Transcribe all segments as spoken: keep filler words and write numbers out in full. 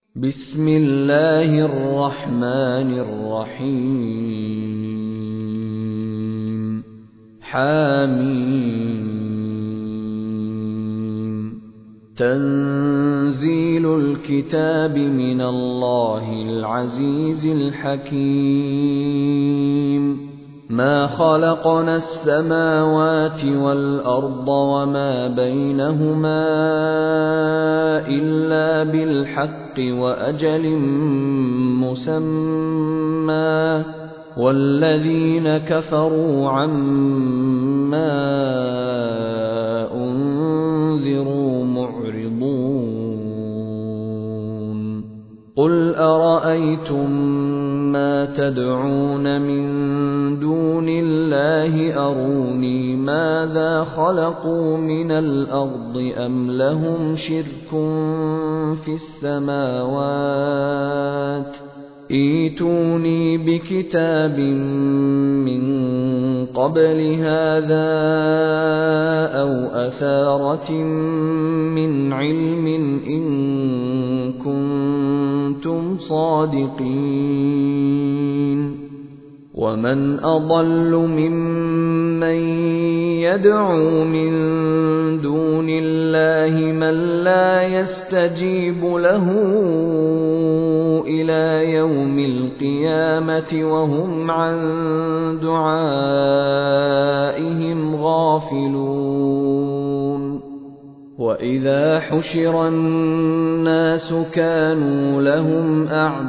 بسم الله الرحمن الرحيم حميم تنزيل الكتاب من الله العزيز الحكيم ما خلقنا السماوات والأرض وما بينهما إلا بالحق وأجل مسمى والذين كفروا عما أنذروا معرضون قل أرأيتم ما تدعون من دون الله أروني ماذا خلقوا من الأرض أم لهم شرك في السماوات ائتوني بكتاب من قبل هذا أو أثارة من علم إن كنتم صادقين ومن أضل ممن يدعو من دون الله من لا يستجيب له إلى يوم القيامة وهم عن دعائهم غافلون وإذا حشر الناس كانوا لهم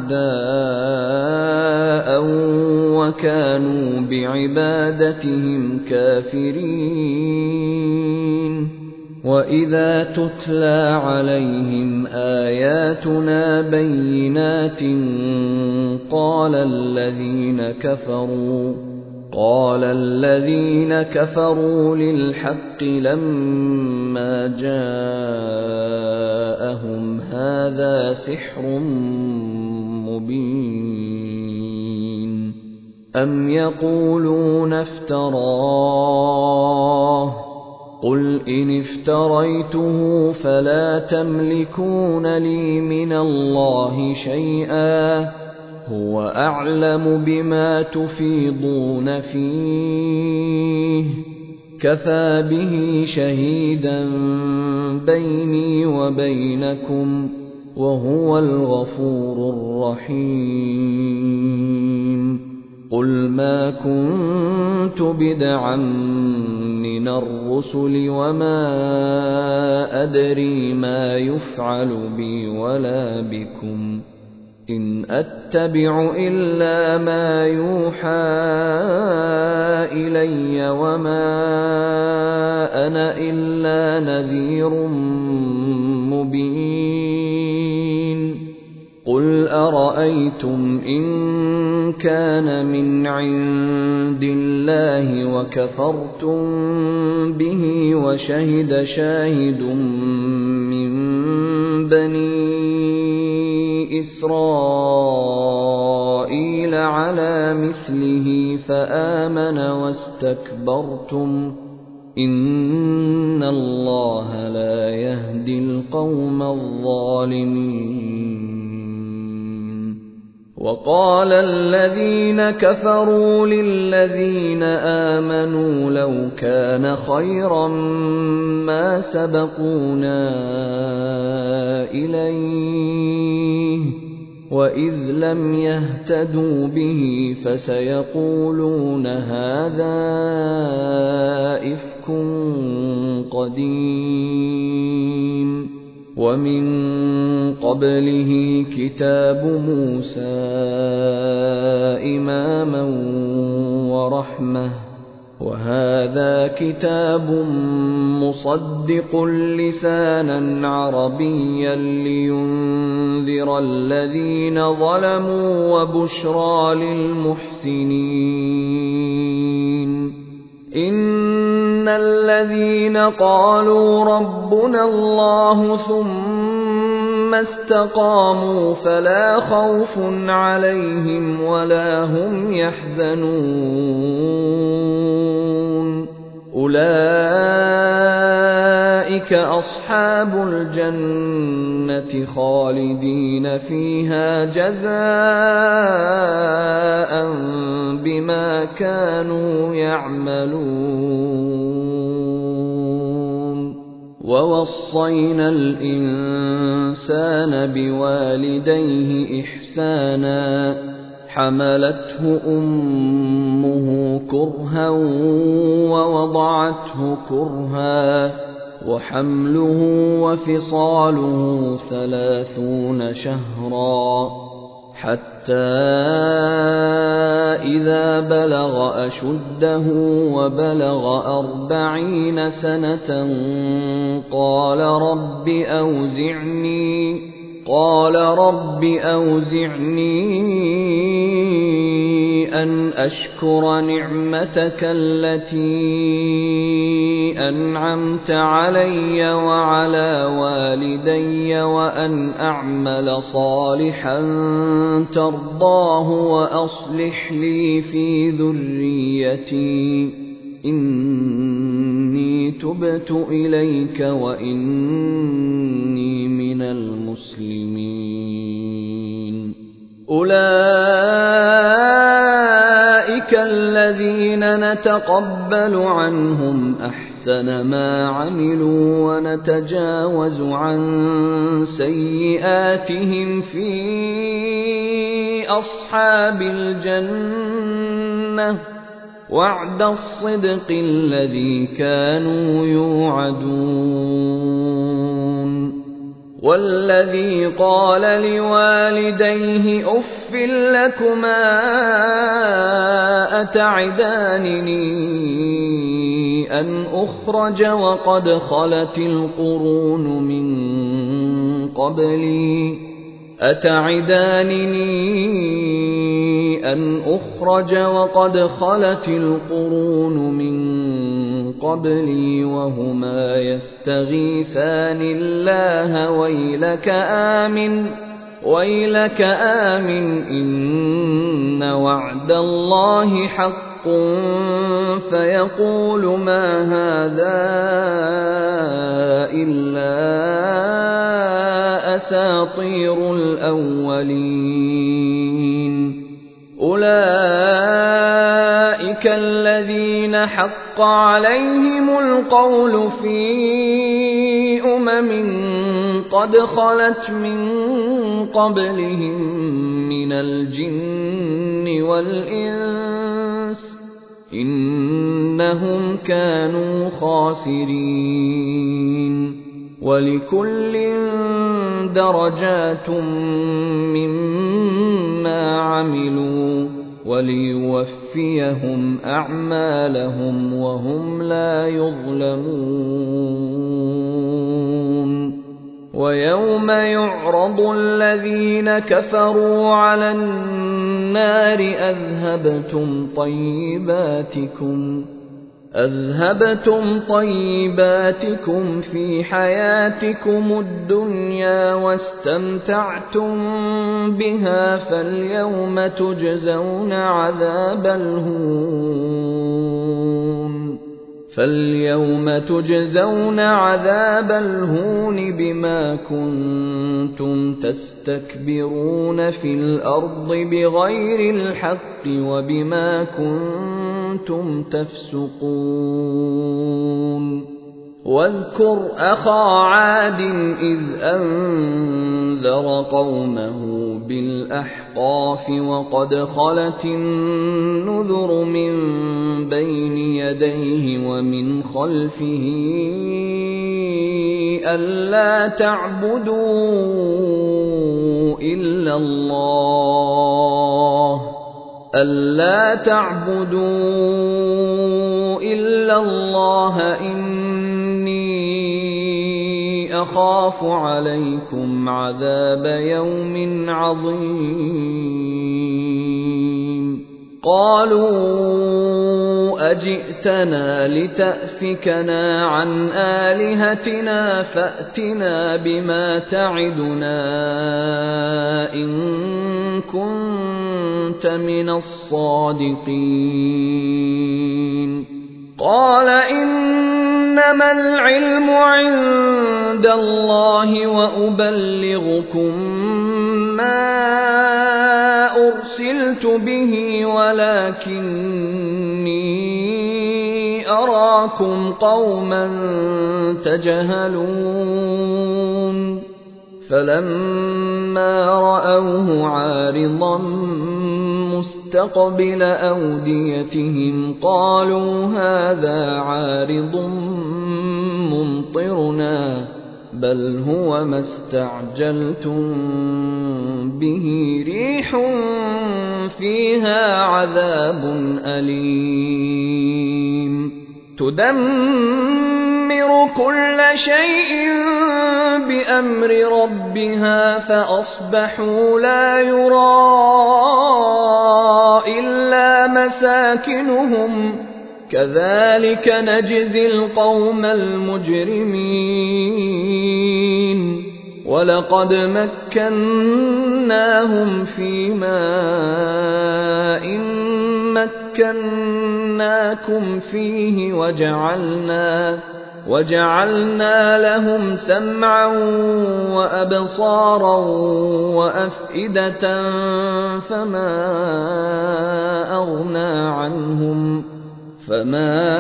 أعداء وكانوا بعبادتهم كافرين وإذا تتلى عليهم آياتنا بينات قال الذين كفروا قال الذين كفروا للحق لما جاءهم هذا سحر مبين أم يقولون افتراه قل إن افتريته فلا تملكون لي من الله شيئا هو أعلم بما تفيضون فيه كفى به شهيدا بيني وبينكم وهو الغفور الرحيم قل ما كنت بدعا من الرسل وما أدري ما يفعل بي ولا بكم إن أتبع إلا ما يوحى إلي وما أنا إلا نذير مبين قل أرأيتم إن كان من عند الله وكفرتم به وشهد شاهد من بني إسرائيل على مثله فآمن واستكبرتم إن الله لا يهدي القوم الظالمين وقال الذين كفروا للذين آمنوا لو كان خيرا ما سبقونا إليه وإذ لم يهتدوا به فسيقولون هذا إفك قديم ومن قبله كتاب موسى إماما ورحمة وهذا كتاب مصدق لسانا عربيا لينذر الذين ظلموا وبشرى للمحسنين إن الذين قالوا ربنا الله ثم استقاموا فلا خوف عليهم ولا هم يحزنون أولئك أصحاب الجنة خالدين فيها جزاء بما كانوا يعملون ووصينا الإنسان بوالديه إحسانا حملته أمه كرها ووضعته كرها وحمله وفصاله ثلاثون شهرا حتى إذا بلغ أشده وبلغ أربعين سنة قال رب أوزعني قال رب أوزعني أن أشكر نعمتك التي أنعمت علي وعلى والدي وأن أعمل صالحا ترضاه وأصلح لي في ذريتي إني تبت إليك وإني من المسلمين أولئك الذين نتقبل عنهم أحسن ما عملوا ونتجاوز عن سيئاتهم في أصحاب الجنة وعد الصدق الذي كانوا يوعدون والذي قال لوالديه أف لكما أتعدانني أن أخرج وقد خلت القرون من قبلي أتعدانني أن أخرج وقد خلت القرون من قبلي وهما يستغيثان الله ويلك آمن ويلك آمن إن وعد الله حق فيقول ما هذا إلا أساطير الأولين أولئك الذين حق عليهم القول في أمم قد خلت من قبلهم من الجن والإنس إنهم كانوا خاسرين ولكل درجات مما عملوا وليوفيهم أعمالهم وهم لا يظلمون ويوم يعرض الذين كفروا على النار أذهبتم طيباتكم أذهبتم طيباتكم في حياتكم الدنيا واستمتعتم بها فاليوم تجزون عذاب الهون فاليوم تجزون عذاب الهون بما كنتم تستكبرون في الأرض بغير الحق وبما كنتم تفسقون واذكر أخا عاد إذ أنذر قومه بالأحقاف وقد خلت النذر من بين يديه ومن خلفه ألا تعبدوا إلا الله ألا تعبدوا إلا الله إني أخاف عليكم عذاب يوم عظيم قالوا أجئتنا لتأفكنا عن آلهتنا فأتنا بما تعدنا إن كنت من الصادقين قال إنما العلم عند الله وأبلغكم ما أرسلت به ولكني أراكم قوما تجهلون فلما رأوه عارضا مستقبل أوديتهم قالوا هذا عارض ممطرنا بل هو ما استعجلتم به ريح فيها عذاب أليم تدمر كل شيء بأمر ربها فأصبحوا لا يرى إلا مساكنهم كذلك نجزي القوم المجرمين ولقد مكناهم في ماء مكناكم فيه وجعلنا وجعلنا لهم سمعا وأبصارا وأفئدة فما أغنى عنهم فما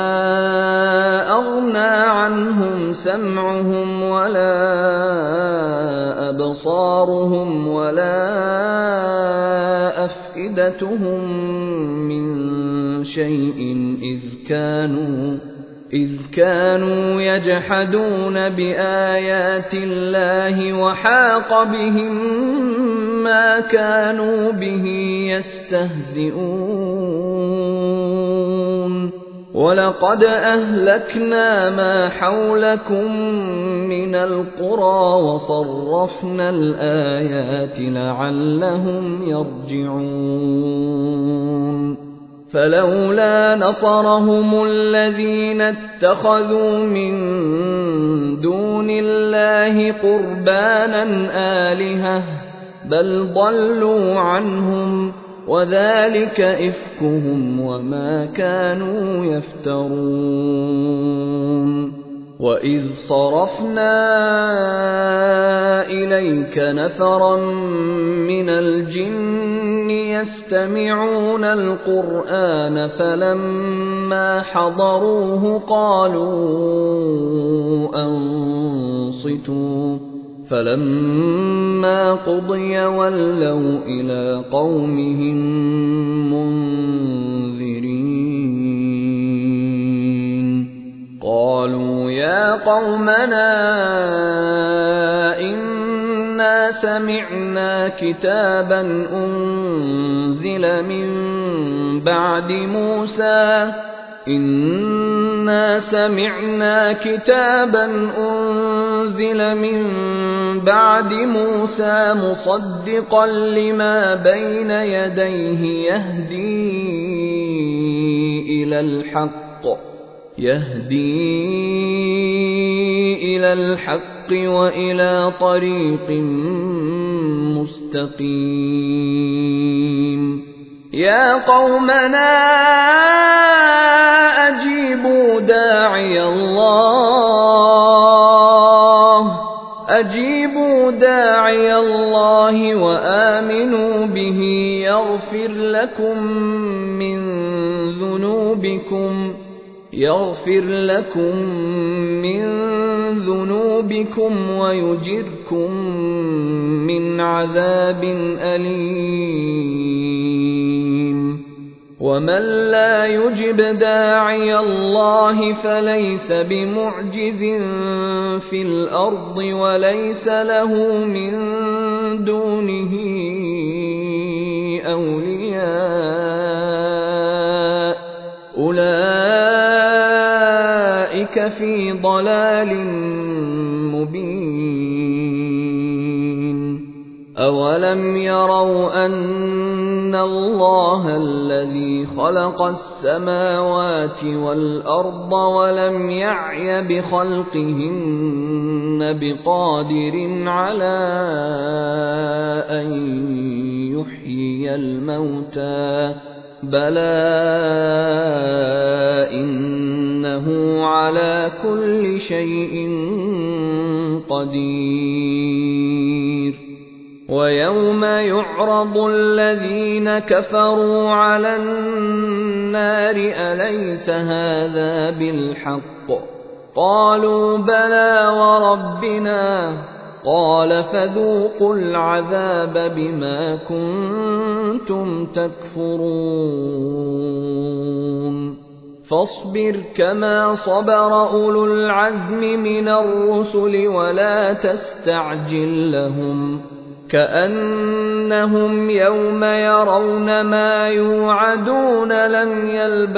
أغنى عنهم سمعهم ولا أبصارهم ولا أفئدتهم من شيء إذ كانوا إذ كانوا يجحدون بآيات الله وحاق بهم ما كانوا به يستهزئون ولقد أهلكنا ما حولكم من القرى وصرفنا الآيات لعلهم يرجعون فلولا نصرهم الذين اتخذوا من دون الله قربانا آلهة بل ضلوا عنهم وذلك إفكهم وما كانوا يفترون وإذ صرفنا إليك نفرا من الجن يستمعون القرآن فلما حضروه قالوا أنصتوا فلما قضي ولوا إلى قومهم منذرين قالوا يا قومنا إنا سمعنا كتابا أنزل من بعد موسى إنا سمعنا كتابا أنزل من بعد موسى مصدقا لما بين يديه يهدي إلى الحق يهدي إلى الحق وإلى طريق مستقيم يا قومنا أجيبوا داعي الله أجيبوا داعي الله وآمنوا به يغفر لكم من ذنوبكم يغفر لكم من ذنوبكم ويجركم من عذاب أليم ومن لا يجب داعي الله فليس بمعجز في الأرض وليس له من دونه أولياء أولئك في ضلال مبين أولم يروا أن الله الذي خلق السماوات والأرض ولم يعي بخلقهن بقادر على أن يحيي الموتى بلى إن إِنَّهُ عَلَى كُلِّ شَيْءٍ قَدِيرٌ وَيَوْمَ يُعْرَضُ الَّذِينَ كَفَرُوا عَلَى النَّارِ أَلَيْسَ هَذَا بِالْحَقِّ قَالُوا بَلَىٰ وَرَبِّنَا قَالَ فَذُوقُوا الْعَذَابَ بِمَا كُنتُمْ تَكْفُرُونَ فاصبر كما صبر أولو العزم من الرسل ولا تستعجل لهم كأنهم يوم يرون ما يوعدون لم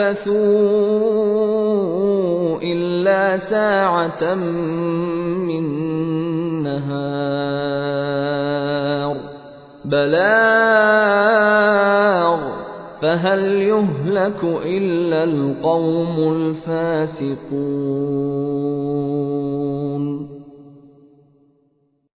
يلبثوا إلا ساعة من نهار بلاغ فهل يهلك إلا القوم الفاسقون